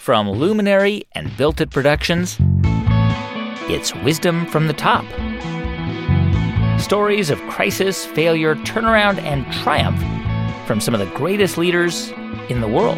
From Luminary and Built It Productions, it's Wisdom from the Top. Stories of crisis, failure, turnaround, and triumph from some of the greatest leaders in the world.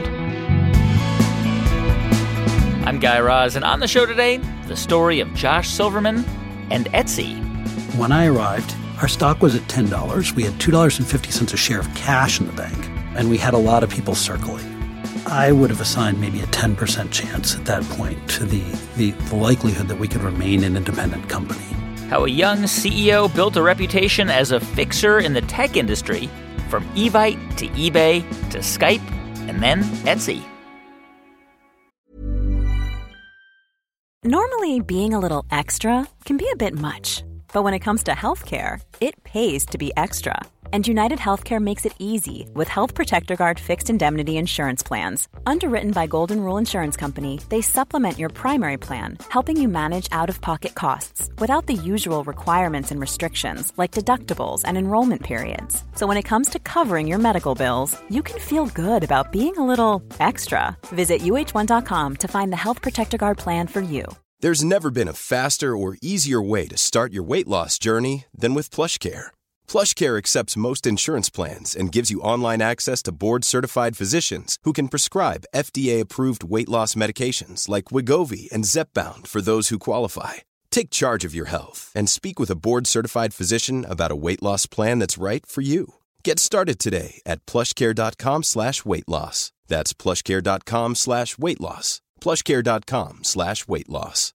I'm Guy Raz, and on the show today, the story of Josh Silverman and Etsy. When I arrived, our stock was at $10. We had $2.50 a share of cash in the bank, and we had a lot of people circling. I would have assigned maybe a 10% chance at that point to the likelihood that we could remain an independent company. How a young CEO built a reputation as a fixer in the tech industry, from Evite to eBay to Skype, and then Etsy. Normally, being a little extra can be a bit much. But when it comes to healthcare, it pays to be extra. And United Healthcare makes it easy with Health Protector Guard fixed indemnity insurance plans. Underwritten by Golden Rule Insurance Company, they supplement your primary plan, helping you manage out-of-pocket costs without the usual requirements and restrictions like deductibles and enrollment periods. So when it comes to covering your medical bills, you can feel good about being a little extra. Visit uh1.com to find the Health Protector Guard plan for you. There's never been a faster or easier way to start your weight loss journey than with PlushCare. PlushCare accepts most insurance plans and gives you online access to board-certified physicians who can prescribe FDA-approved weight loss medications like Wegovy and Zepbound for those who qualify. Take charge of your health and speak with a board-certified physician about a weight loss plan that's right for you. Get started today at plushcare.com/weight-loss. That's plushcare.com/weight-loss. plushcare.com/weight-loss.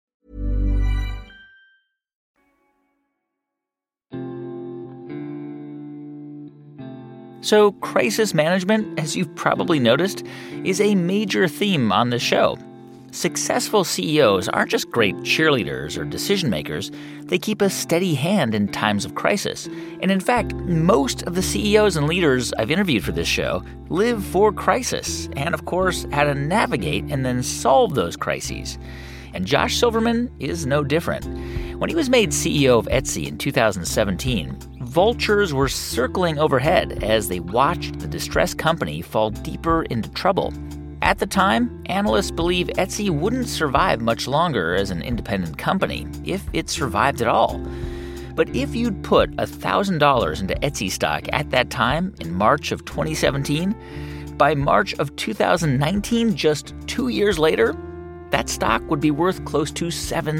So crisis management, as you've probably noticed, is a major theme on the show. Successful CEOs aren't just great cheerleaders or decision makers. They keep a steady hand in times of crisis. And in fact, most of the CEOs and leaders I've interviewed for this show live for crisis and, of course, how to navigate and then solve those crises. And Josh Silverman is no different. When he was made CEO of Etsy in 2017, vultures were circling overhead as they watched the distressed company fall deeper into trouble. At the time, analysts believe Etsy wouldn't survive much longer as an independent company, if it survived at all. But if you'd put $1,000 into Etsy stock at that time in March of 2017, by March of 2019, just 2 years later, that stock would be worth close to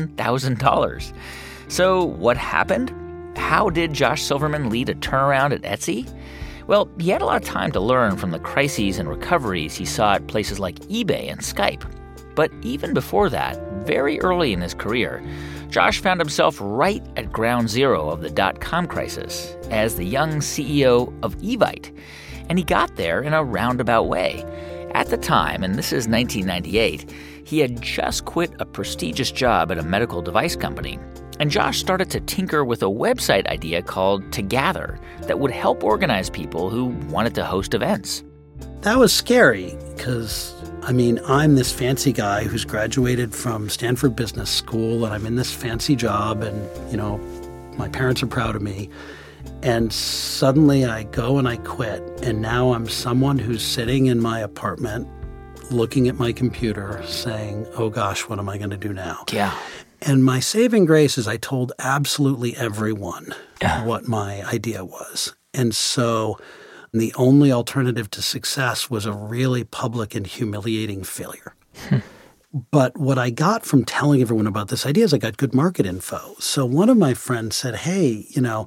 $7,000. So what happened? How did Josh Silverman lead a turnaround at Etsy? Well, he had a lot of time to learn from the crises and recoveries he saw at places like eBay and Skype. But even before that, very early in his career, Josh found himself right at ground zero of the dot-com crisis as the young CEO of Evite. And he got there in a roundabout way. At the time, and this is 1998, he had just quit a prestigious job at a medical device company. And Josh started to tinker with a website idea called Togather that would help organize people who wanted to host events. That was scary because, I'm this fancy guy who's graduated from Stanford Business School, and I'm in this fancy job, and, my parents are proud of me. And suddenly I go and I quit, and now I'm someone who's sitting in my apartment looking at my computer saying, oh gosh, what am I going to do now? Yeah. And my saving grace is I told absolutely everyone what my idea was. And so the only alternative to success was a really public and humiliating failure. But what I got from telling everyone about this idea is I got good market info. So one of my friends said, hey,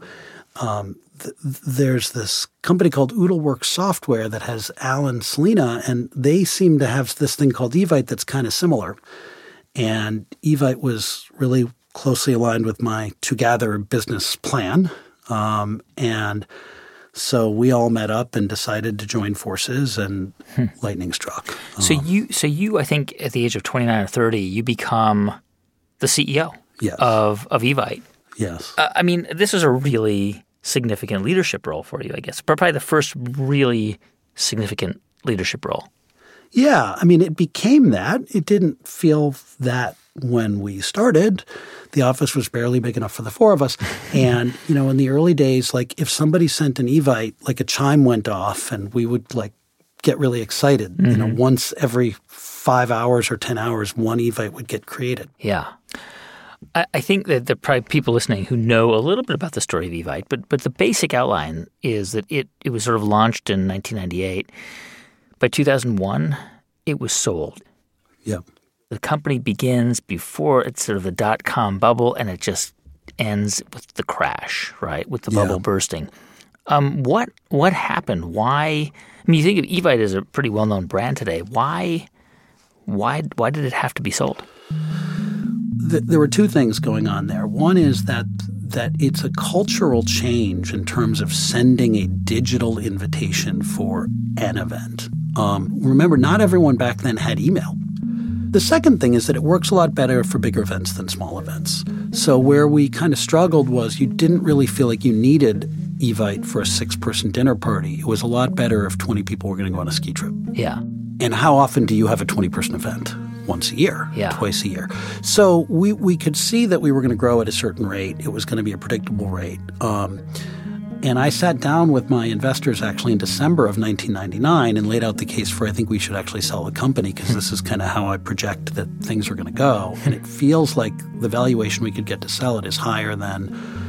there's this company called Oodleworks Software that has Alan Selena, and they seem to have this thing called Evite that's kind of similar. And Evite was really closely aligned with my Together business plan. And so we all met up and decided to join forces, and lightning struck. So you, I think at the age of 29 or 30, you become the CEO of Evite. Yes. This was a really significant leadership role for you, I guess. Probably the first really significant leadership role. Yeah. It became that. It didn't feel that when we started. The office was barely big enough for the four of us. And, in the early days, if somebody sent an Evite, a chime went off and we would, get really excited. Mm-hmm. Once every 5 hours or 10 hours, one Evite would get created. Yeah. I think that there are probably people listening who know a little bit about the story of Evite, but the basic outline is that it was sort of launched in 1998. By 2001, it was sold. Yeah. The company begins before it's sort of the dot-com bubble, and it just ends with the crash, right, with the bubble bursting. What happened? Why? I mean, you think of Evite as a pretty well-known brand today. Why did it have to be sold? There were two things going on there. One is that it's a cultural change in terms of sending a digital invitation for an event. Remember, not everyone back then had email. The second thing is that it works a lot better for bigger events than small events. So where we kind of struggled was you didn't really feel like you needed Evite for a 6-person dinner party. It was a lot better if 20 people were going to go on a ski trip. Yeah. And how often do you have a 20-person event? Once a year, twice a year. So we could see that we were going to grow at a certain rate. It was going to be a predictable rate. And I sat down with my investors actually in December of 1999 and laid out the case for I think we should actually sell the company because this is kind of how I project that things are going to go. And it feels like the valuation we could get to sell it is higher than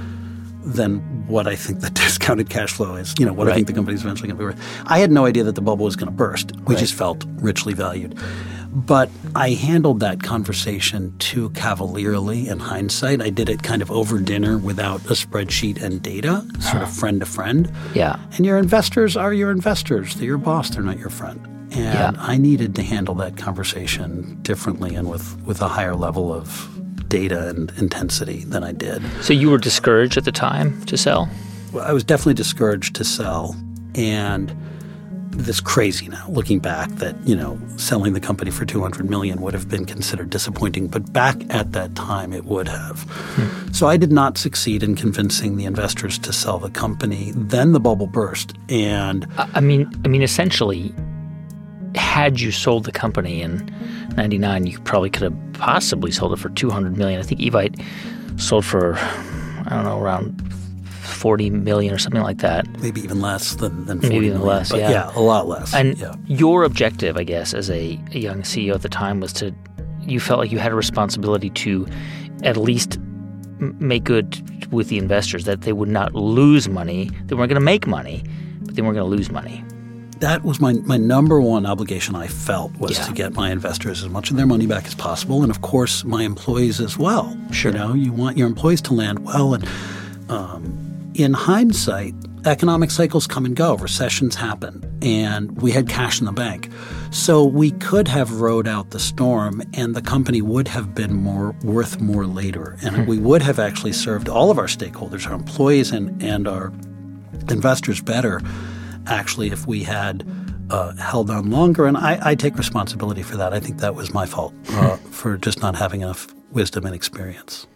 what I think the discounted cash flow is, what I think the company's eventually going to be worth. I had no idea that the bubble was going to burst. We just felt richly valued. But I handled that conversation too cavalierly in hindsight. I did it kind of over dinner without a spreadsheet and data, sort of friend to friend. Yeah. And your investors are your investors. They're your boss. They're not your friend. And I needed to handle that conversation differently and with a higher level of data and intensity than I did. So you were discouraged at the time to sell? Well, I was definitely discouraged to sell. And this crazy now, looking back, that, selling the company for $200 million would have been considered disappointing. But back at that time, it would have. So I did not succeed in convincing the investors to sell the company. Then the bubble burst. And I mean, essentially, had you sold the company in 99, you probably could have possibly sold it for $200 million. I think Evite sold for, around $40 million or something like that. Maybe even less than 40 Maybe even million, less, but a lot less. And your objective, I guess, as a young CEO at the time was you felt like you had a responsibility to at least make good with the investors, that they would not lose money. They weren't going to make money, but they weren't going to lose money. That was my number one obligation I felt was to get my investors as much of their money back as possible. And, of course, my employees as well. Sure. You want your employees to land well. And in hindsight, economic cycles come and go. Recessions happen. And we had cash in the bank. So we could have rode out the storm and the company would have been worth more later. And we would have actually served all of our stakeholders, our employees and our investors better, actually, if we had held on longer. And I take responsibility for that. I think that was my fault for just not having enough wisdom and experience.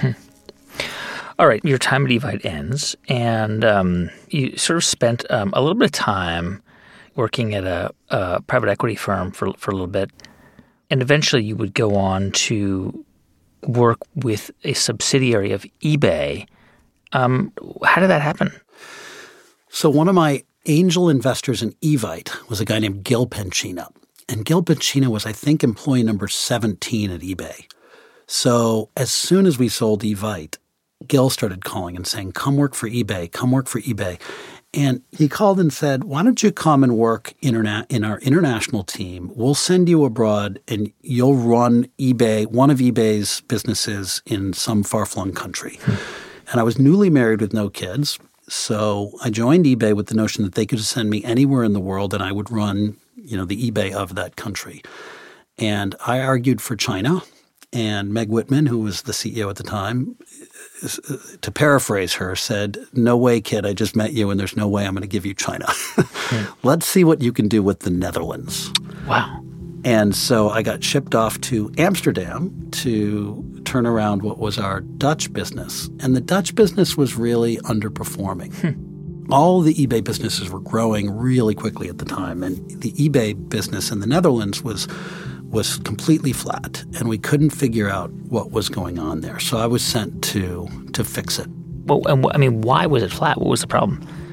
All right, your time at Evite ends, and you sort of spent a little bit of time working at a private equity firm for a little bit, and eventually you would go on to work with a subsidiary of eBay. How did that happen? So one of my angel investors in Evite was a guy named Gil Pencina. And Gil Pencina was, I think, employee number 17 at eBay. So as soon as we sold Evite, Gil started calling and saying, come work for eBay, come work for eBay. And he called and said, why don't you come and work in our international team? We'll send you abroad and you'll run eBay, one of eBay's businesses in some far-flung country. And I was newly married with no kids. So I joined eBay with the notion that they could send me anywhere in the world and I would run, the eBay of that country. And I argued for China. And Meg Whitman, who was the CEO at the time, to paraphrase her, said, no way, kid, I just met you and there's no way I'm going to give you China. Let's see what you can do with the Netherlands. Wow. And so I got shipped off to Amsterdam to turn around what was our Dutch business. And the Dutch business was really underperforming. All the eBay businesses were growing really quickly at the time. And the eBay business in the Netherlands was completely flat, and we couldn't figure out what was going on there. So I was sent to fix it. Well, why was it flat? What was the problem?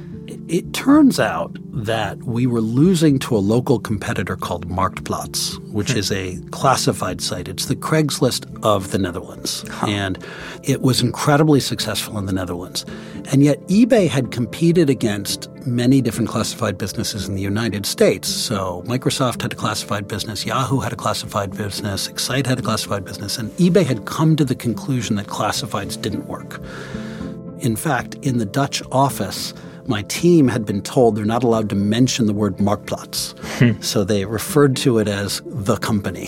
It turns out that we were losing to a local competitor called Marktplaats, which is a classified site. It's the Craigslist of the Netherlands. And it was incredibly successful in the Netherlands. And yet eBay had competed against many different classified businesses in the United States. So Microsoft had a classified business, Yahoo had a classified business, Excite had a classified business, and eBay had come to the conclusion that classifieds didn't work. In fact, in the Dutch office, my team had been told they're not allowed to mention the word Marktplaats. So they referred to it as the company.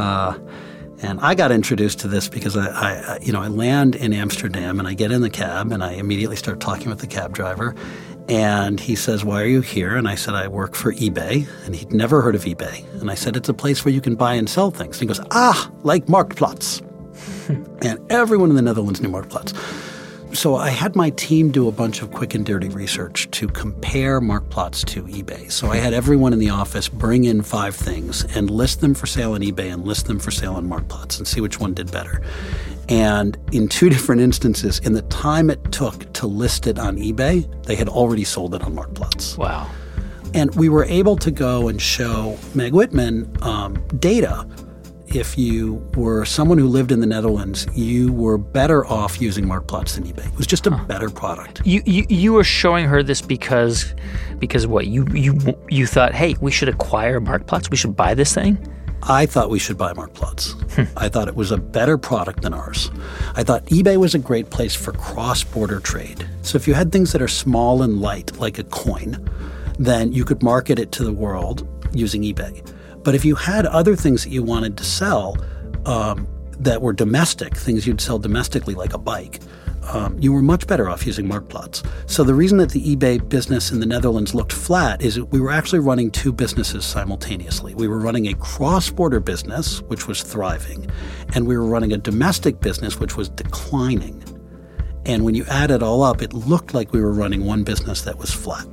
And I got introduced to this because I land in Amsterdam and I get in the cab and I immediately start talking with the cab driver. And he says, "Why are you here?" And I said, "I work for eBay." And he'd never heard of eBay. And I said, "It's a place where you can buy and sell things." And he goes, "Like Marktplaats." And everyone in the Netherlands knew Marktplaats. So I had my team do a bunch of quick and dirty research to compare Marktplaats to eBay. So I had everyone in the office bring in 5 things and list them for sale on eBay and list them for sale on Marktplaats and see which one did better. And in 2 different instances, in the time it took to list it on eBay, they had already sold it on Marktplaats. Wow. And we were able to go and show Meg Whitman data. If you were someone who lived in the Netherlands, you were better off using Marktplaats than eBay. It was just a better product. You were showing her this because what? You thought, hey, we should acquire Marktplaats? We should buy this thing? I thought we should buy Marktplaats. I thought it was a better product than ours. I thought eBay was a great place for cross-border trade. So if you had things that are small and light, like a coin, then you could market it to the world using eBay. But if you had other things that you wanted to sell that were domestic, things you'd sell domestically like a bike, you were much better off using Marktplaats. So the reason that the eBay business in the Netherlands looked flat is that we were actually running 2 businesses simultaneously. We were running a cross-border business, which was thriving, and we were running a domestic business, which was declining. And when you add it all up, it looked like we were running one business that was flat.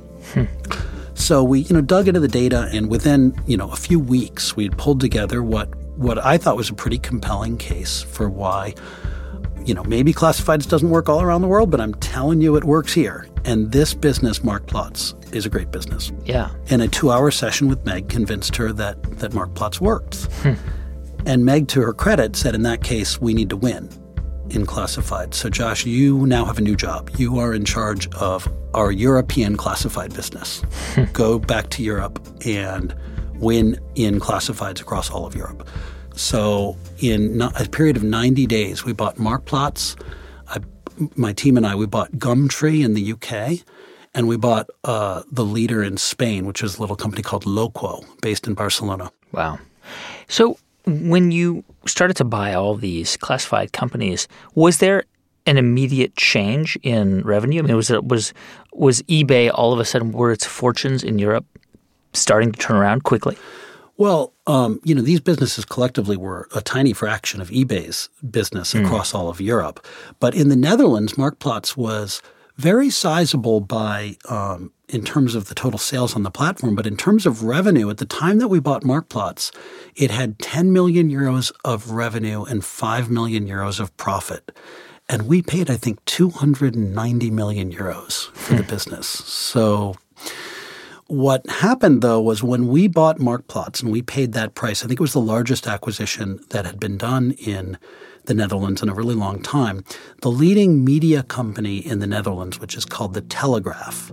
So we, dug into the data, and within, a few weeks, we had pulled together what I thought was a pretty compelling case for why, maybe classifieds doesn't work all around the world, but I'm telling you it works here. And this business, Marktplaats, is a great business. Yeah. And a 2-hour session with Meg convinced her that Marktplaats worked. And Meg, to her credit, said, in that case, we need to win in classified. So Josh, you now have a new job. You are in charge of our European classified business. Go back to Europe and win in classifieds across all of Europe. So in a period of 90 days, we bought Marktplaats. My team and we bought Gumtree in the UK, and we bought the leader in Spain, which is a little company called Loquo, based in Barcelona. Wow. So when you started to buy all these classified companies, was there an immediate change in revenue? I mean, was eBay all of a sudden, were its fortunes in Europe starting to turn around quickly? Well, these businesses collectively were a tiny fraction of eBay's business across all of Europe. But in the Netherlands, Marktplaats was very sizable by in terms of the total sales on the platform. But in terms of revenue, at the time that we bought Marktplaats, it had 10 million euros of revenue and 5 million euros of profit. And we paid, I think, 290 million euros for the business. So what happened, though, was when we bought Marktplaats and we paid that price, I think it was the largest acquisition that had been done in the Netherlands in a really long time. The leading media company in the Netherlands, which is called The Telegraph,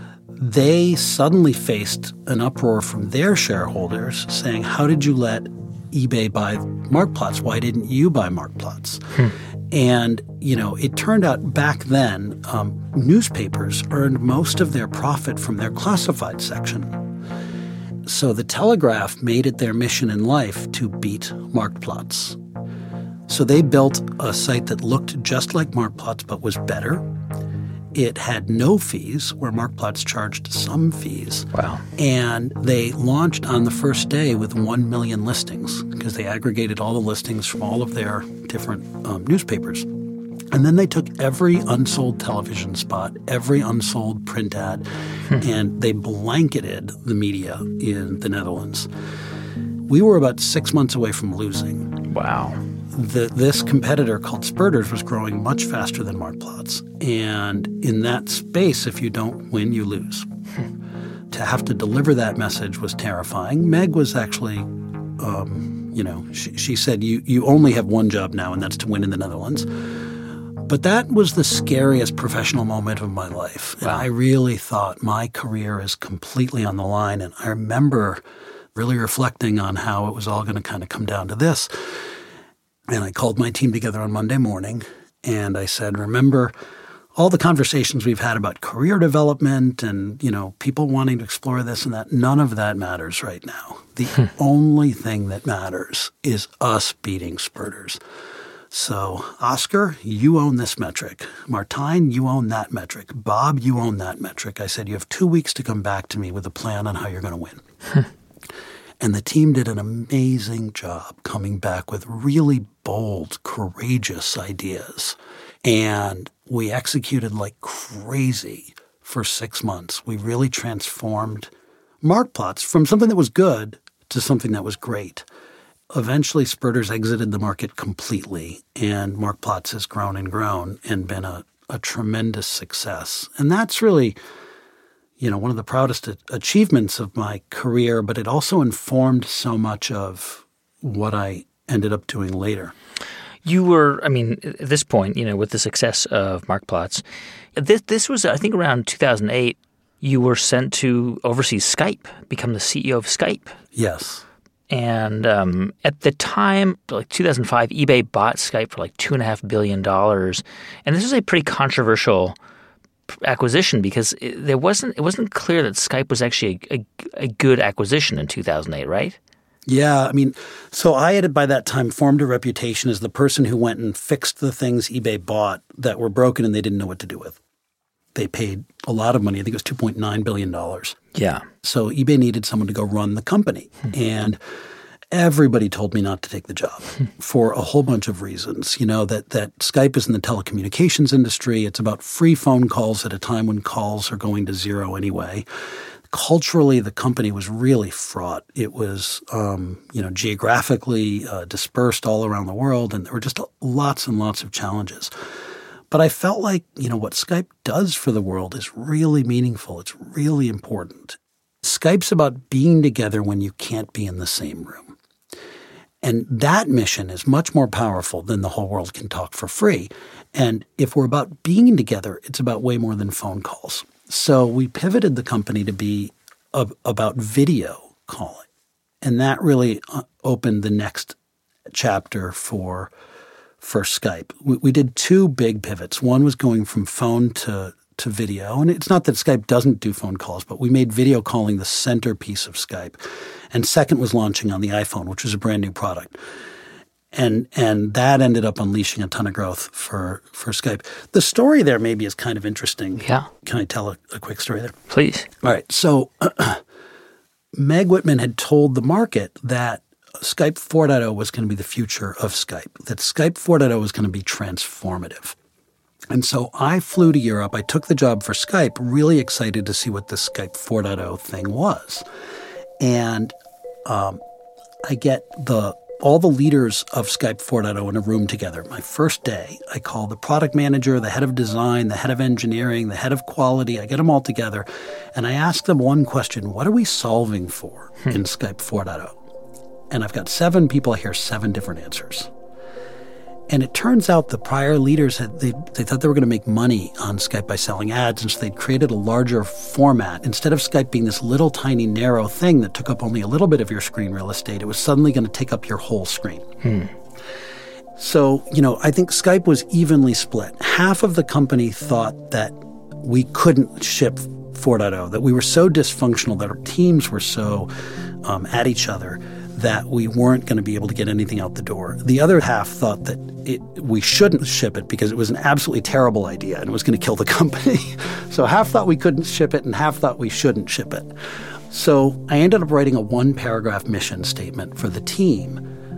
they suddenly faced an uproar from their shareholders saying, how did you let eBay buy Marktplaats? Why didn't you buy Marktplaats? And, it turned out back then, newspapers earned most of their profit from their classified section. So the Telegraph made it their mission in life to beat Marktplaats. So they built a site that looked just like Marktplaats but was better. It had no fees, where Marktplaats charged some fees. Wow. And they launched on the first day with 1 million listings because they aggregated all the listings from all of their different newspapers. And then they took every unsold television spot, every unsold print ad, and they blanketed the media in the Netherlands. We were about 6 months away from losing. Wow. This competitor called Spurters was growing much faster than Marktplaats. And in that space, if you don't win, you lose. to have to deliver that message was terrifying. Meg was actually, she said, you only have one job now, and that's to win in the Netherlands. But that was the scariest professional moment of my life. And I really thought my career is completely on the line. And I remember really reflecting on how it was all going to kind of come down to this. And I called my team together on Monday morning, and I said, remember all the conversations we've had about career development and, people wanting to explore this and that, none of that matters right now. The only thing that matters is us beating spurters. So, Oscar, you own this metric. Martijn, you own that metric. Bob, you own that metric. I said, you have 2 weeks to come back to me with a plan on how you're going to win. And the team did an amazing job coming back with really bold, courageous ideas. And we executed like crazy for 6 months. We really transformed Marktplaats from something that was good to something that was great. Eventually, Spurters exited the market completely, and Marktplaats has grown and been a tremendous success. And that's really, one of the proudest achievements of my career, but it also informed so much of what I ended up doing later. You were, at this point, with the success of Marktplaats, this was, I think, around 2008, you were sent to oversee Skype, become the CEO of Skype. Yes. And at the time, like 2005, eBay bought Skype for like $2.5 billion. And this was a pretty controversial acquisition because it wasn't clear that Skype was actually a good acquisition in 2008, right? Yeah, so I had by that time formed a reputation as the person who went and fixed the things eBay bought that were broken and they didn't know what to do with. They paid a lot of money. I think it was $2.9 billion. Yeah. So eBay needed someone to go run the company. And everybody told me not to take the job for a whole bunch of reasons. That Skype is in the telecommunications industry. It's about free phone calls at a time when calls are going to zero anyway. Culturally, the company was really fraught. It was, geographically dispersed all around the world, and there were just lots and lots of challenges. But I felt like, what Skype does for the world is really meaningful. It's really important. Skype's about being together when you can't be in the same room. And that mission is much more powerful than the whole world can talk for free. And if we're about being together, it's about way more than phone calls. So we pivoted the company to be about video calling. And that really opened the next chapter for Skype. We did two big pivots. One was going from phone to video. And it's not that Skype doesn't do phone calls, but we made video calling the centerpiece of Skype. And second was launching on the iPhone, which was a brand new product. And that ended up unleashing a ton of growth for Skype. The story there maybe is kind of interesting. Yeah. Can I tell a quick story there? Please. All right. So Meg Whitman had told the market that Skype 4.0 was going to be the future of Skype, that Skype 4.0 was going to be transformative. And so I flew to Europe. I took the job for Skype, really excited to see what the Skype 4.0 thing was. And I get all the leaders of Skype 4.0 in a room together. My first day, I call the product manager, the head of design, the head of engineering, the head of quality. I get them all together, and I ask them one question: what are we solving for in Skype 4.0? And I've got 7 people. I hear 7 different answers. And it turns out the prior leaders they thought they were going to make money on Skype by selling ads, and so they'd created a larger format. Instead of Skype being this little tiny narrow thing that took up only a little bit of your screen real estate, it was suddenly going to take up your whole screen. So, I think Skype was evenly split. Half of the company thought that we couldn't ship 4.0, that we were so dysfunctional, that our teams were so at each other, that we weren't going to be able to get anything out the door. The other half thought that we shouldn't ship it because it was an absolutely terrible idea and it was going to kill the company. So half thought we couldn't ship it and half thought we shouldn't ship it. So I ended up writing a 1-paragraph mission statement for the team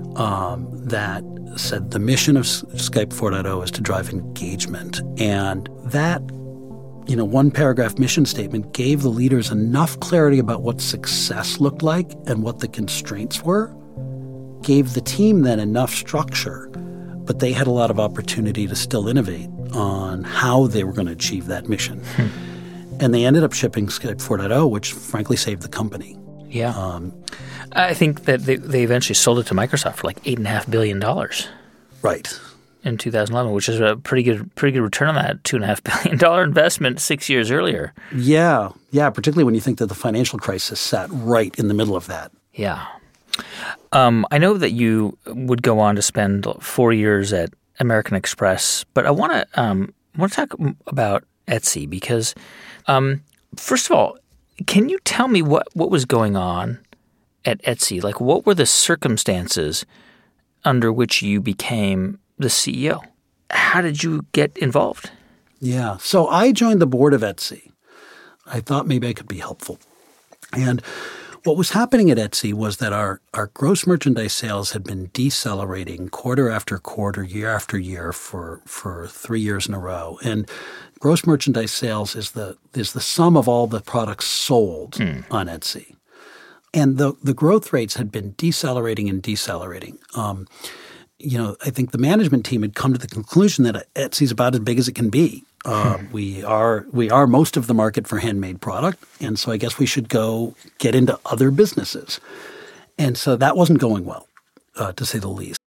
that said the mission of Skype 4.0 is to drive engagement. And that 1-paragraph mission statement gave the leaders enough clarity about what success looked like and what the constraints were, gave the team then enough structure, but they had a lot of opportunity to still innovate on how they were going to achieve that mission. And they ended up shipping Skype 4.0, which frankly saved the company. Yeah. I think that they eventually sold it to Microsoft for like $8.5 billion. Right. In 2011, which is a pretty good return on that $2.5 billion investment 6 years earlier. Yeah, particularly when you think that the financial crisis sat right in the middle of that. Yeah. I know that you would go on to spend 4 years at American Express, but I want to talk about Etsy because, first of all, can you tell me what was going on at Etsy? Like, what were the circumstances under which you became the CEO? How did you get involved? Yeah. So I joined the board of Etsy. I thought maybe I could be helpful. And what was happening at Etsy was that our gross merchandise sales had been decelerating quarter after quarter, year after year for 3 years in a row. And gross merchandise sales is the sum of all the products sold on Etsy. And the growth rates had been decelerating and decelerating. I think the management team had come to the conclusion that Etsy's about as big as it can be. We are most of the market for handmade product, and so I guess we should go get into other businesses. And so that wasn't going well, to say the least.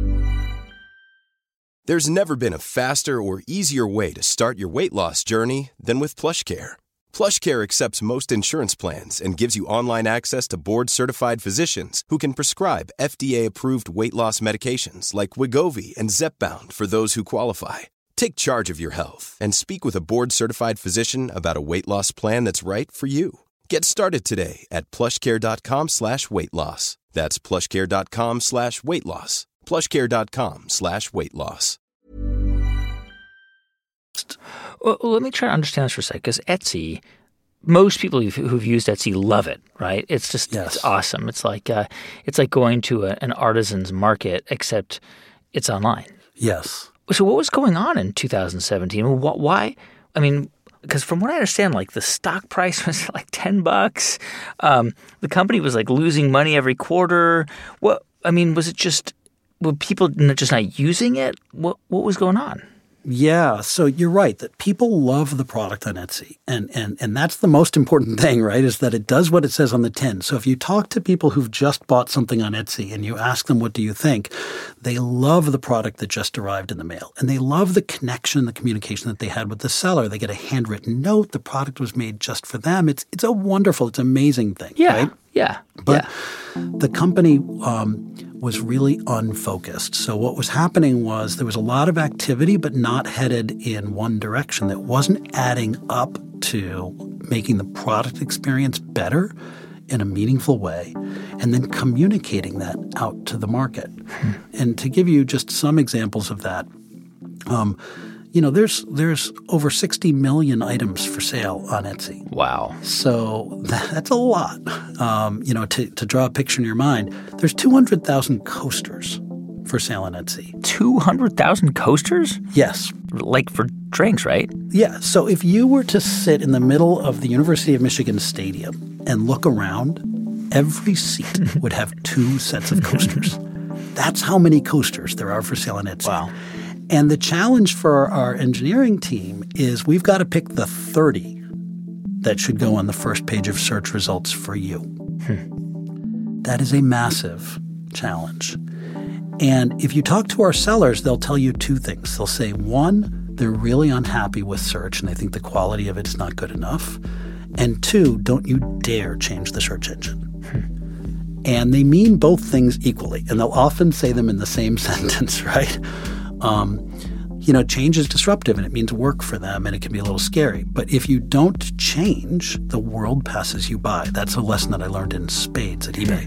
There's never been a faster or easier way to start your weight loss journey than with PlushCare. PlushCare accepts most insurance plans and gives you online access to board-certified physicians who can prescribe FDA-approved weight loss medications like Wegovy and Zepbound for those who qualify. Take charge of your health and speak with a board-certified physician about a weight loss plan that's right for you. Get started today at plushcare.com/weight-loss. That's plushcare.com/weight-loss. plushcare.com/weight-loss. Well, let me try to understand this for a second, because Etsy, most people who've used Etsy love it, right? It's just It's awesome. It's like going to an artisan's market, except it's online. Yes. So what was going on in 2017? Why? I mean, because from what I understand, like the stock price was like $10. The company was like losing money every quarter. Was it just were people just not using it? What was going on? Yeah, so you're right that people love the product on Etsy. And that's the most important thing, right, is that it does what it says on the tin. So if you talk to people who've just bought something on Etsy and you ask them, what do you think? They love the product that just arrived in the mail. And they love the connection, the communication that they had with the seller. They get a handwritten note. The product was made just for them. It's a wonderful, it's an amazing thing, right? Yeah. But the company was really unfocused. So what was happening was there was a lot of activity, but not headed in one direction that wasn't adding up to making the product experience better in a meaningful way, and then communicating that out to the market. And to give you just some examples of that, there's over 60 million items for sale on Etsy. Wow. So that's a lot. To draw a picture in your mind, there's 200,000 coasters for sale on Etsy. 200,000 coasters? Yes. Like for drinks, right? Yeah. So if you were to sit in the middle of the University of Michigan Stadium and look around, every seat would have 2 sets of coasters. That's how many coasters there are for sale on Etsy. Wow. And the challenge for our engineering team is we've got to pick the 30 that should go on the first page of search results for you. That is a massive challenge. And if you talk to our sellers, they'll tell you 2 things. They'll say, 1, they're really unhappy with search and they think the quality of it is not good enough. And 2, don't you dare change the search engine. And they mean both things equally. And they'll often say them in the same sentence, right? Change is disruptive and it means work for them and it can be a little scary. But if you don't change, the world passes you by. That's a lesson that I learned in spades at eBay.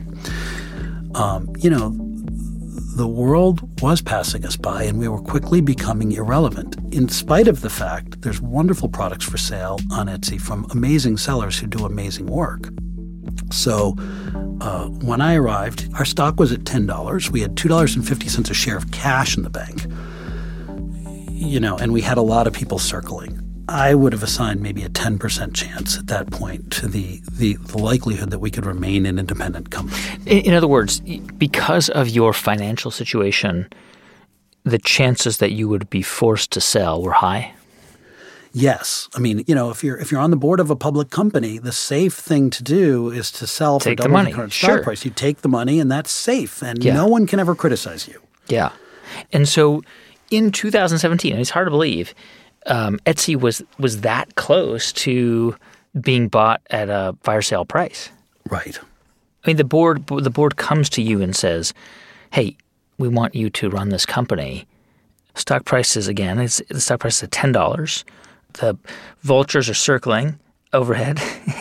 The world was passing us by and we were quickly becoming irrelevant, in spite of the fact there's wonderful products for sale on Etsy from amazing sellers who do amazing work. So when I arrived, our stock was at $10. We had $2.50 a share of cash in the bank, and we had a lot of people circling. I would have assigned maybe a 10% chance at that point to the likelihood that we could remain an independent company. In other words, because of your financial situation, the chances that you would be forced to sell were high? Yes. I mean, if you're on the board of a public company, the safe thing to do is to sell for double the current stock price. You take the money, and that's safe, and no one can ever criticize you. Yeah. And so in 2017, and it's hard to believe, Etsy was that close to being bought at a fire sale price. Right. I mean, the board comes to you and says, "Hey, we want you to run this company." Stock price is, again, the stock price is at $10. The vultures are circling overhead.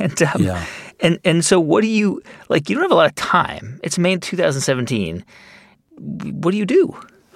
And so what do you – you don't have a lot of time. It's May 2017. What do you do?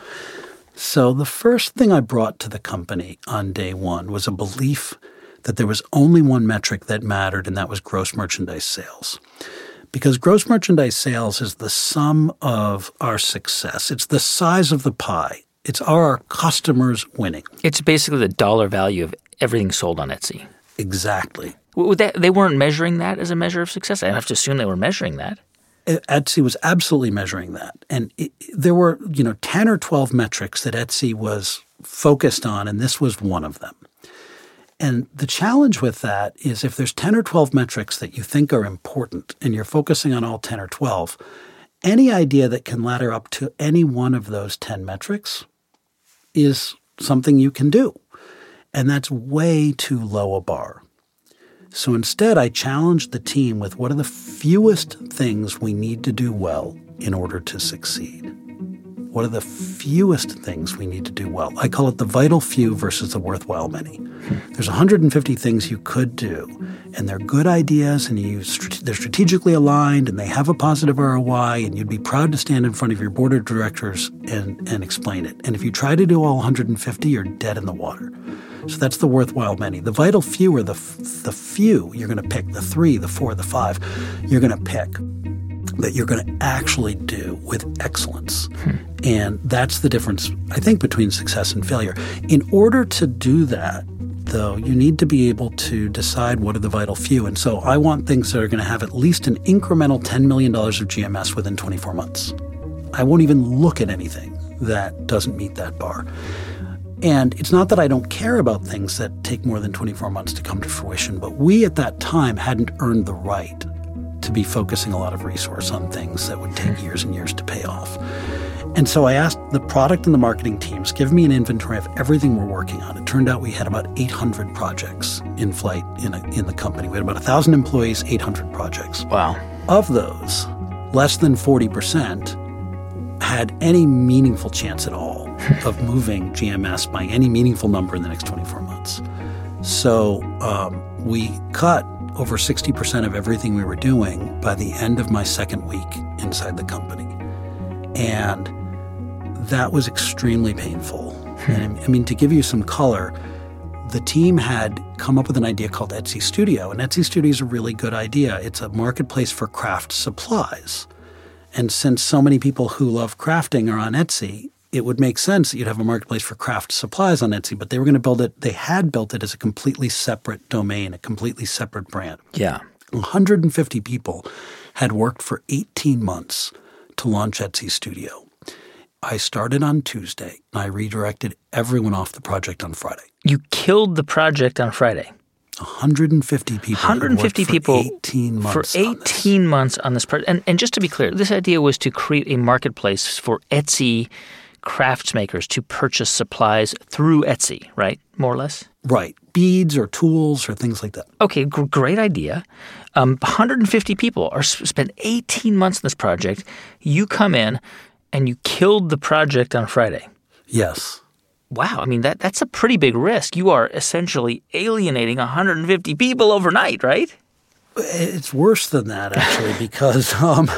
So the first thing I brought to the company on day one was a belief that there was only one metric that mattered, and that was gross merchandise sales. Because gross merchandise sales is the sum of our success. It's the size of the pie. It's our customers winning. It's basically the dollar value of everything sold on Etsy. Exactly. They weren't measuring that as a measure of success? I have to assume they were measuring that. Etsy was absolutely measuring that. And there were 10 or 12 metrics that Etsy was focused on, and this was one of them. And the challenge with that is if there's 10 or 12 metrics that you think are important and you're focusing on all 10 or 12, any idea that can ladder up to any one of those 10 metrics is something you can do. And that's way too low a bar. So instead, I challenged the team with what are the fewest things we need to do well in order to succeed? What are the fewest things we need to do well? I call it the vital few versus the worthwhile many. There's 150 things you could do, and they're good ideas, and they're strategically aligned, and they have a positive ROI, and you'd be proud to stand in front of your board of directors and explain it. And if you try to do all 150, you're dead in the water. So that's the worthwhile many. The vital few are the few you're going to pick, the 3, the 4, the 5 you're going to pick that you're going to actually do with excellence. And that's the difference, I think, between success and failure. In order to do that, though, you need to be able to decide what are the vital few. And so I want things that are going to have at least an incremental $10 million of GMS within 24 months. I won't even look at anything that doesn't meet that bar. And it's not that I don't care about things that take more than 24 months to come to fruition, but we at that time hadn't earned the right to be focusing a lot of resource on things that would take years and years to pay off. And so I asked the product and the marketing teams, give me an inventory of everything we're working on. It turned out we had about 800 projects in flight in the company. We had about 1,000 employees, 800 projects. Wow. Of those, less than 40% had any meaningful chance at all of moving GMS by any meaningful number in the next 24 months. So we cut over 60% of everything we were doing by the end of my second week inside the company. And that was extremely painful. And I mean, to give you some color, the team had come up with an idea called Etsy Studio. And Etsy Studio is a really good idea. It's a marketplace for craft supplies. And since so many people who love crafting are on Etsy, it would make sense that you'd have a marketplace for craft supplies on Etsy, but they were going to build it. They had built it as a completely separate domain, a completely separate brand. Yeah. 150 people had worked for 18 months to launch Etsy Studio. I started on Tuesday, and I redirected everyone off the project on Friday. You killed the project on Friday. 150 people. 150 people 18 months for 18 months on this project. And just to be clear, this idea was to create a marketplace for Etsy craftsmakers to purchase supplies through Etsy, right? More or less? Right. Beads or tools or things like that. Okay, great idea. 150 people spent 18 months in this project. You come in and you killed the project on Friday. Yes. Wow. I mean, that's a pretty big risk. You are essentially alienating 150 people overnight, right? It's worse than that, actually, because,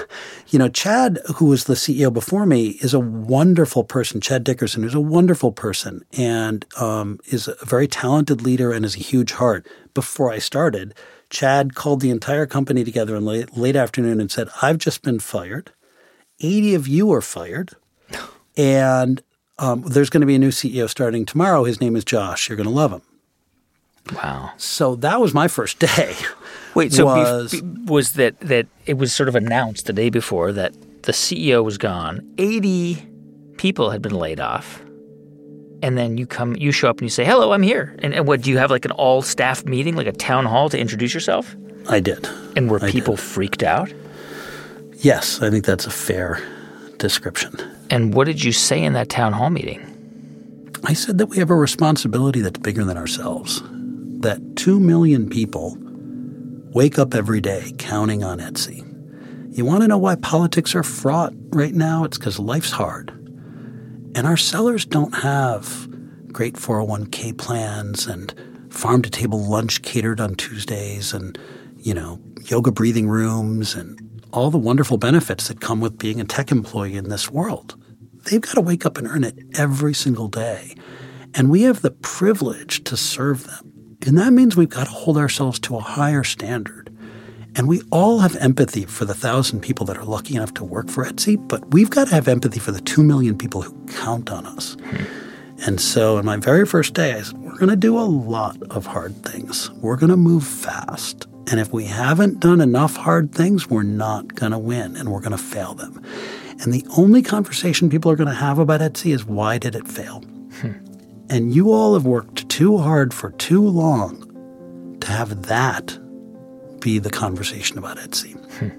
Chad, who was the CEO before me, is a wonderful person. Chad Dickerson, who's a wonderful person and is a very talented leader and has a huge heart. Before I started, Chad called the entire company together in late afternoon and said, I've just been fired. 80 of you are fired. And there's going to be a new CEO starting tomorrow. His name is Josh. You're going to love him. Wow. So that was my first day. Wait, so was that it was sort of announced the day before that the CEO was gone, 80 people had been laid off, and then you show up and you say, hello, I'm here. And what, do you have like an all-staff meeting, like a town hall to introduce yourself? I did. And were people freaked out? Yes, I think that's a fair description. And what did you say in that town hall meeting? I said that we have a responsibility that's bigger than ourselves, that 2 million people wake up every day counting on Etsy. You want to know why politics are fraught right now? It's because life's hard. And our sellers don't have great 401k plans and farm-to-table lunch catered on Tuesdays and, yoga breathing rooms and all the wonderful benefits that come with being a tech employee in this world. They've got to wake up and earn it every single day. And we have the privilege to serve them. And that means we've got to hold ourselves to a higher standard. And we all have empathy for the 1,000 people that are lucky enough to work for Etsy, but we've got to have empathy for the 2 million people who count on us. And so on my very first day, I said, we're going to do a lot of hard things. We're going to move fast. And if we haven't done enough hard things, we're not going to win and we're going to fail them. And the only conversation people are going to have about Etsy is, why did it fail? And you all have worked too hard for too long to have that be the conversation about Etsy.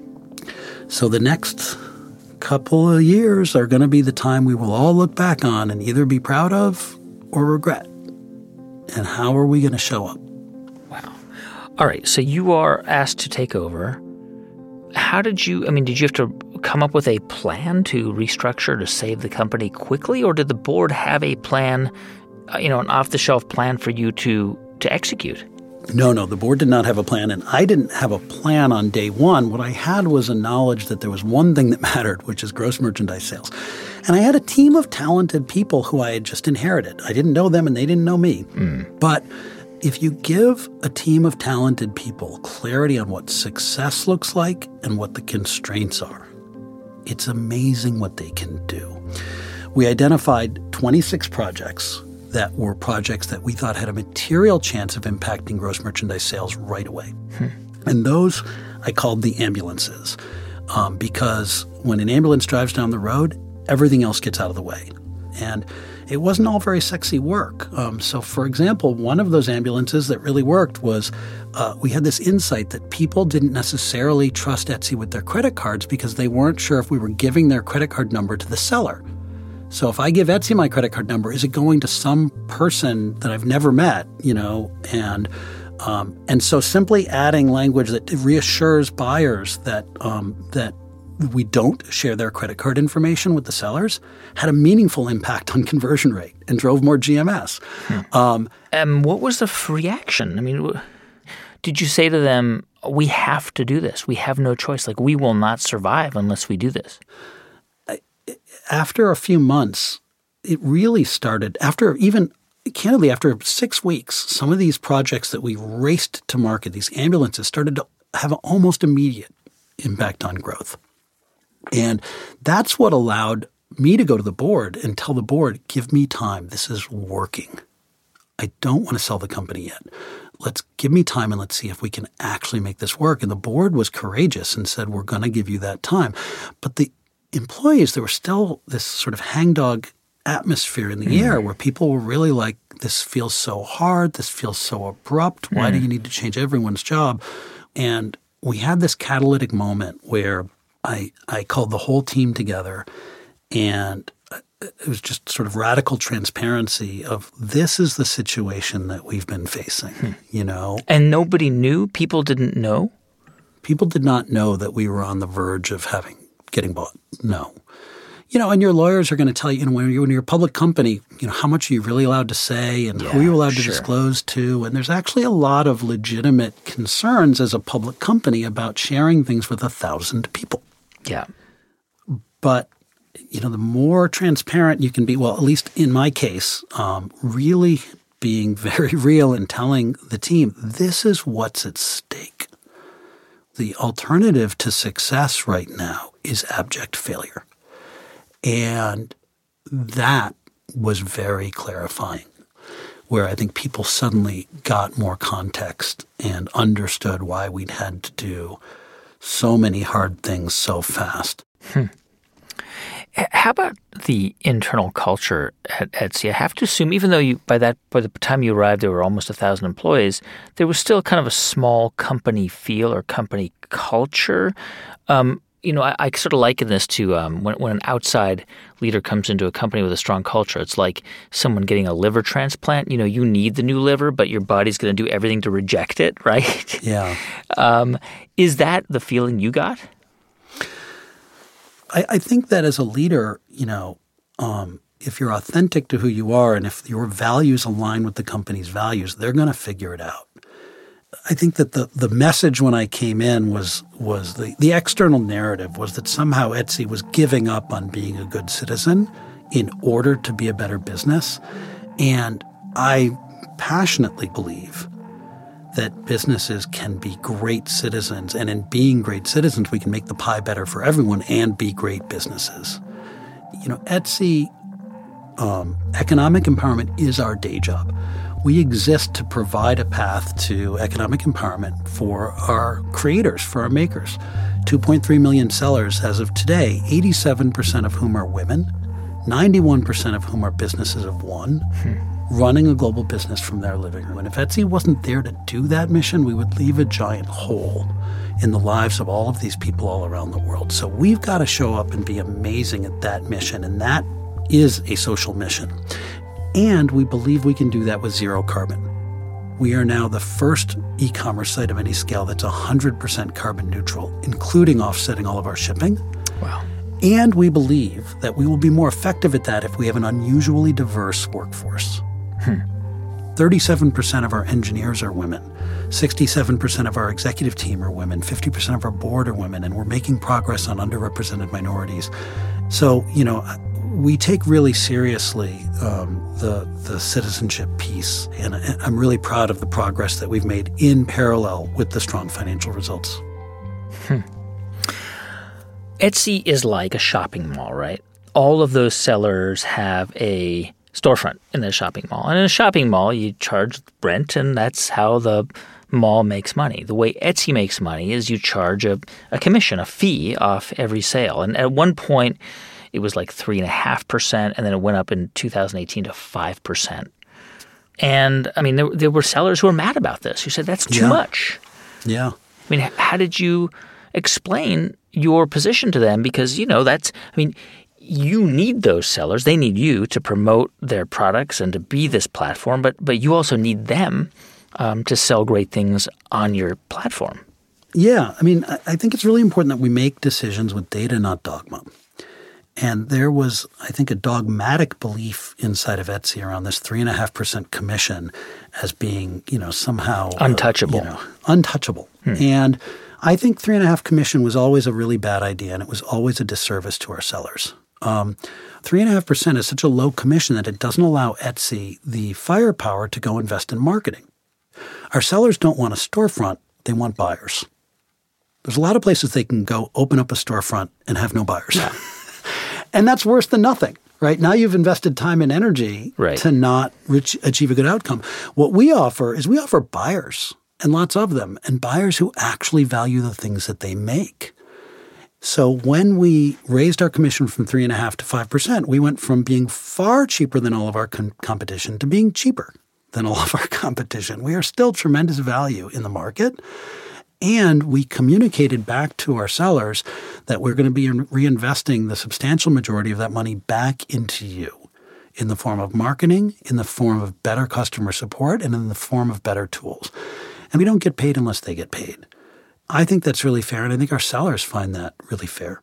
So the next couple of years are going to be the time we will all look back on and either be proud of or regret. And how are we going to show up? Wow. All right, so you are asked to take over. How did you have to come up with a plan to restructure to save the company quickly, or did the board have a plan, an off-the-shelf plan for you to execute? No, the board did not have a plan, and I didn't have a plan on day one. What I had was a knowledge that there was one thing that mattered, which is gross merchandise sales. And I had a team of talented people who I had just inherited. I didn't know them, and they didn't know me. But if you give a team of talented people clarity on what success looks like and what the constraints are, it's amazing what they can do. We identified 26 projects that were projects that we thought had a material chance of impacting gross merchandise sales right away. And those I called the ambulances because when an ambulance drives down the road, everything else gets out of the way. And it wasn't all very sexy work. So, for example, one of those ambulances that really worked was we had this insight that people didn't necessarily trust Etsy with their credit cards because they weren't sure if we were giving their credit card number to the seller. So if I give Etsy my credit card number, is it going to some person that I've never met, And so simply adding language that reassures buyers that we don't share their credit card information with the sellers had a meaningful impact on conversion rate and drove more GMS. What was the reaction? Did you say to them, we have to do this. We have no choice. Like, we will not survive unless we do this. After a few months, it really started after 6 weeks, some of these projects that we raced to market, these ambulances, started to have an almost immediate impact on growth. And that's what allowed me to go to the board and tell the board, give me time. This is working. I don't want to sell the company yet. Give me time and let's see if we can actually make this work. And the board was courageous and said, we're going to give you that time. But the employees, there was still this sort of hangdog atmosphere in the air where people were really like, this feels so hard. This feels so abrupt. Why do you need to change everyone's job? And we had this catalytic moment where I called the whole team together, and it was just sort of radical transparency of this is the situation that we've been facing, And nobody knew? People didn't know? People did not know that we were on the verge of getting bought. No. And your lawyers are going to tell you, when you're a public company, how much are you really allowed to say and who are you allowed to disclose to? And there's actually a lot of legitimate concerns as a public company about sharing things with 1,000 people. Yeah. But, the more transparent you can be, well, at least in my case, really being very real and telling the team, this is what's at stake. The alternative to success right now is abject failure. And that was very clarifying, where I think people suddenly got more context and understood why we'd had to do so many hard things so fast. How about the internal culture at Etsy? I have to assume, even though by the time you arrived, there were almost 1,000 employees, there was still kind of a small company feel or company culture. I sort of liken this to when an outside leader comes into a company with a strong culture. It's like someone getting a liver transplant. You need the new liver, but your body's going to do everything to reject it, right? Yeah. Is that the feeling you got? I think that as a leader, if you're authentic to who you are and if your values align with the company's values, they're going to figure it out. I think that the message when I came in was the external narrative was that somehow Etsy was giving up on being a good citizen in order to be a better business. And I passionately believe that businesses can be great citizens, and in being great citizens, we can make the pie better for everyone and be great businesses. Etsy, economic empowerment is our day job. We exist to provide a path to economic empowerment for our creators, for our makers. 2.3 million sellers as of today, 87% of whom are women, 91% of whom are businesses of one, running a global business from their living room. And if Etsy wasn't there to do that mission, we would leave a giant hole in the lives of all of these people all around the world. So we've got to show up and be amazing at that mission, and that is a social mission. And we believe we can do that with zero carbon. We are now the first e-commerce site of any scale that's 100% carbon neutral, including offsetting all of our shipping. Wow. And we believe that we will be more effective at that if we have an unusually diverse workforce. 37% of our engineers are women. 67% of our executive team are women. 50% of our board are women. And we're making progress on underrepresented minorities. So, we take really seriously the citizenship piece. And I'm really proud of the progress that we've made in parallel with the strong financial results. Etsy is like a shopping mall, right? All of those sellers have a storefront in the shopping mall. And in a shopping mall, you charge rent, and that's how the mall makes money. The way Etsy makes money is you charge a commission, a fee off every sale. And at one point, it was like 3.5%, and then it went up in 2018 to 5%. And, I mean, there were sellers who were mad about this, who said, that's too much. Yeah. I mean, how did you explain your position to them? Because, you need those sellers. They need you to promote their products and to be this platform, but you also need them to sell great things on your platform. Yeah. I think it's really important that we make decisions with data, not dogma. And there was, I think, a dogmatic belief inside of Etsy around this 3.5% commission as being, somehow untouchable. Untouchable. And I think 3.5% commission was always a really bad idea, and it was always a disservice to our sellers. 3.5% is such a low commission that it doesn't allow Etsy the firepower to go invest in marketing. Our sellers don't want a storefront; they want buyers. There's a lot of places they can go open up a storefront and have no buyers. Yeah. And that's worse than nothing, right? Now you've invested time and energy to not achieve a good outcome. What we offer is we offer buyers, and lots of them, and buyers who actually value the things that they make. So when we raised our commission from 3.5% to 5%, we went from being far cheaper than all of our competition to being cheaper than all of our competition. We are still tremendous value in the market. And we communicated back to our sellers that we're going to be reinvesting the substantial majority of that money back into you in the form of marketing, in the form of better customer support, and in the form of better tools. And we don't get paid unless they get paid. I think that's really fair, and I think our sellers find that really fair.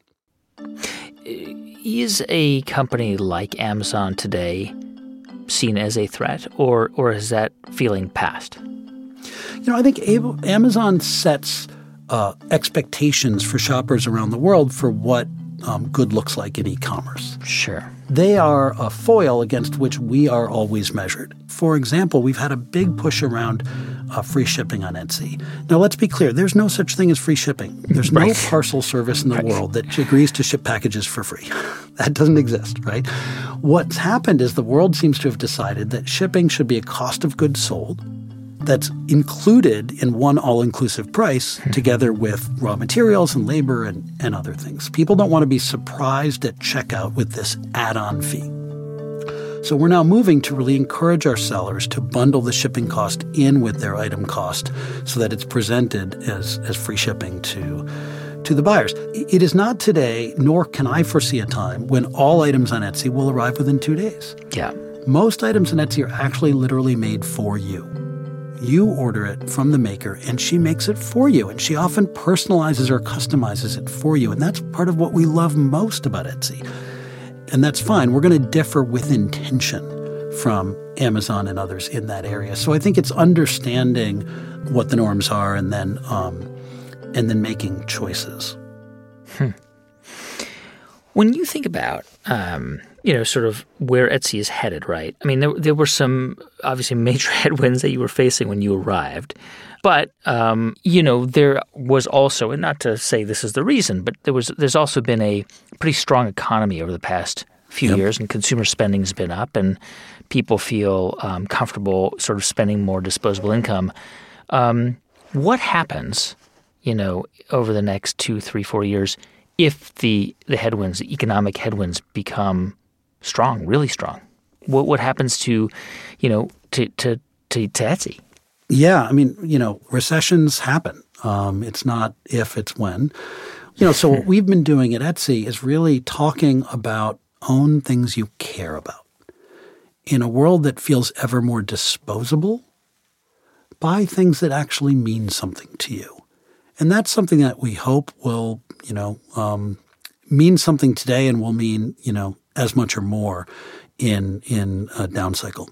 Is a company like Amazon today seen as a threat, or is that feeling past? I think Amazon sets expectations for shoppers around the world for what good looks like in e-commerce. Sure. They are a foil against which we are always measured. For example, we've had a big push around free shipping on Etsy. Now, let's be clear. There's no such thing as free shipping. There's no parcel service in the world that agrees to ship packages for free. That doesn't exist, right? What's happened is the world seems to have decided that shipping should be a cost of goods sold, that's included in one all-inclusive price together with raw materials and labor and other things. People don't want to be surprised at checkout with this add-on fee. So we're now moving to really encourage our sellers to bundle the shipping cost in with their item cost so that it's presented as free shipping to the buyers. It is not today, nor can I foresee a time, when all items on Etsy will arrive within 2 days. Yeah. Most items on Etsy are actually literally made for you. You order it from the maker, and she makes it for you. And she often personalizes or customizes it for you. And that's part of what we love most about Etsy. And that's fine. We're going to differ with intention from Amazon and others in that area. So I think it's understanding what the norms are and then making choices. When you think about, sort of where Etsy is headed, right? I mean, there were some obviously major headwinds that you were facing when you arrived. But, there was also, and not to say this is the reason, but there's also been a pretty strong economy over the past few years, and consumer spending has been up, and people feel comfortable sort of spending more disposable income. What happens, over the next 2, 3, 4 years if the headwinds, the economic headwinds become strong, really strong? What happens to Etsy? Yeah, I mean, recessions happen. It's not if, it's when. So what we've been doing at Etsy is really talking about own things you care about. In a world that feels ever more disposable, buy things that actually mean something to you. And that's something that we hope will, mean something today and will mean, as much or more in a down cycle.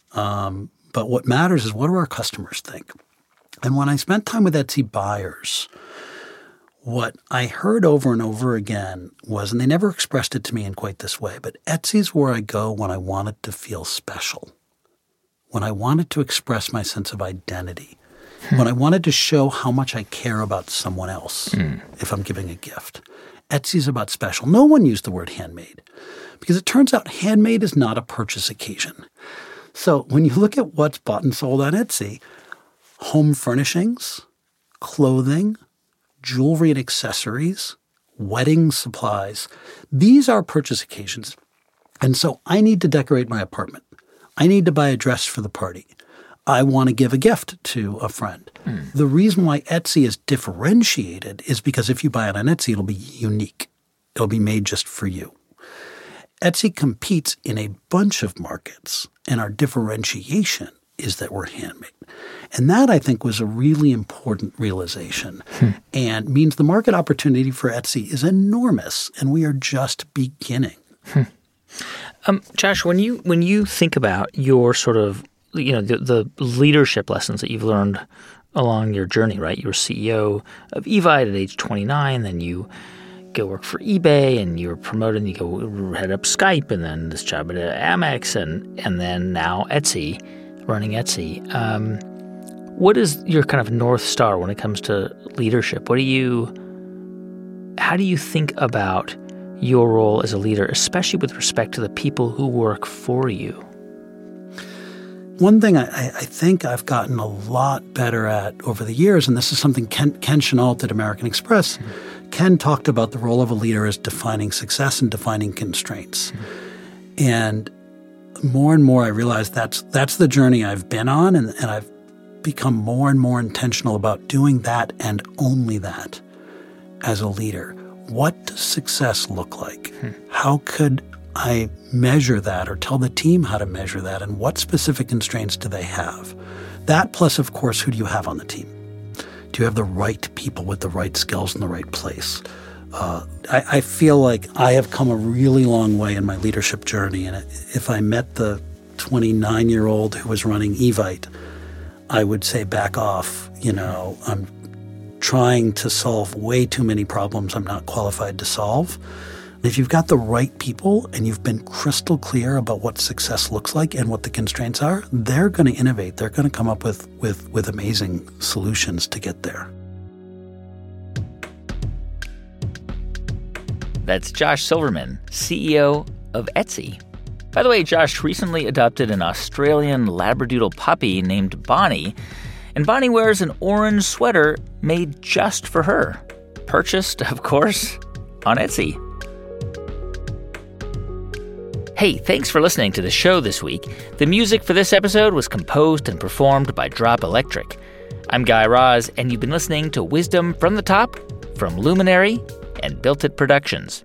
But what matters is, what do our customers think? And when I spent time with Etsy buyers, what I heard over and over again was, and they never expressed it to me in quite this way, but Etsy's where I go when I wanted to feel special, when I wanted to express my sense of identity, when I wanted to show how much I care about someone else if I'm giving a gift. Etsy's about special. No one used the word handmade because it turns out handmade is not a purchase occasion. So when you look at what's bought and sold on Etsy, home furnishings, clothing, jewelry and accessories, wedding supplies, these are purchase occasions. And so I need to decorate my apartment. I need to buy a dress for the party. I want to give a gift to a friend. The reason why Etsy is differentiated is because if you buy it on Etsy, it'll be unique. It'll be made just for you. Etsy competes in a bunch of markets, and our differentiation is that we're handmade. And that, I think, was a really important realization and means the market opportunity for Etsy is enormous, and we are just beginning. Josh, when you think about your sort of, the leadership lessons that you've learned along your journey, right? You were CEO of Evite at age 29, then you go work for eBay, and you were promoted, and you go head up Skype, and then this job at Amex, and then now Etsy, running Etsy. What is your kind of North Star when it comes to leadership? How do you think about your role as a leader, especially with respect to the people who work for you? One thing I think I've gotten a lot better at over the years, and this is something Ken Chenault at American Express, Ken talked about the role of a leader as defining success and defining constraints. And more I realize that's the journey I've been on, and I've become more and more intentional about doing that and only that as a leader. What does success look like? How could I measure that or tell the team how to measure that, and what specific constraints do they have? That plus, of course, who do you have on the team? Do you have the right people with the right skills in the right place? I feel like I have come a really long way in my leadership journey, and if I met the 29-year-old who was running Evite, I would say back off. I'm trying to solve way too many problems I'm not qualified to solve. If you've got the right people and you've been crystal clear about what success looks like and what the constraints are, they're going to innovate. They're going to come up with amazing solutions to get there. That's Josh Silverman, CEO of Etsy. By the way, Josh recently adopted an Australian Labradoodle puppy named Bonnie, and Bonnie wears an orange sweater made just for her. Purchased, of course, on Etsy. Hey, thanks for listening to the show this week. The music for this episode was composed and performed by Drop Electric. I'm Guy Raz, and you've been listening to Wisdom from the Top from Luminary and Built It Productions.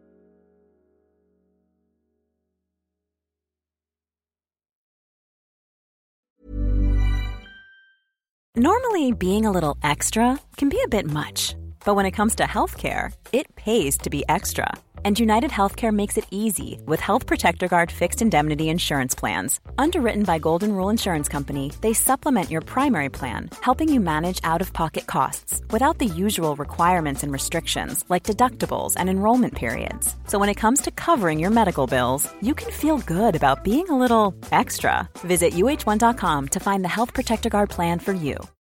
Normally, being a little extra can be a bit much. But when it comes to healthcare, it pays to be extra. And United Healthcare makes it easy with Health Protector Guard fixed indemnity insurance plans. Underwritten by Golden Rule Insurance Company, they supplement your primary plan, helping you manage out-of-pocket costs without the usual requirements and restrictions like deductibles and enrollment periods. So when it comes to covering your medical bills, you can feel good about being a little extra. Visit UH1.com to find the Health Protector Guard plan for you.